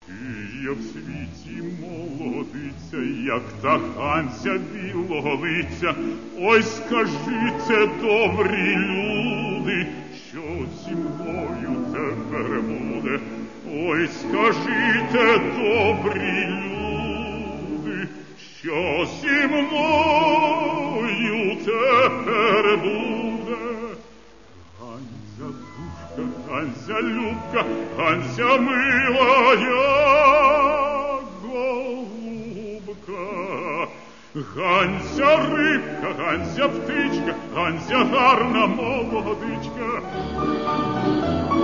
Є в світі молодиця, як та Ганця білого лиця. Ой, скажіть, добрі люди, що зі мною тепер буде? Ой, скажіть, добрі люди, що зі мною тепер буде? Ганця душка, Ганця любка, Ганця милая голубка, Ганця рибка, Ганця птичка, Ганця гарна молодичка.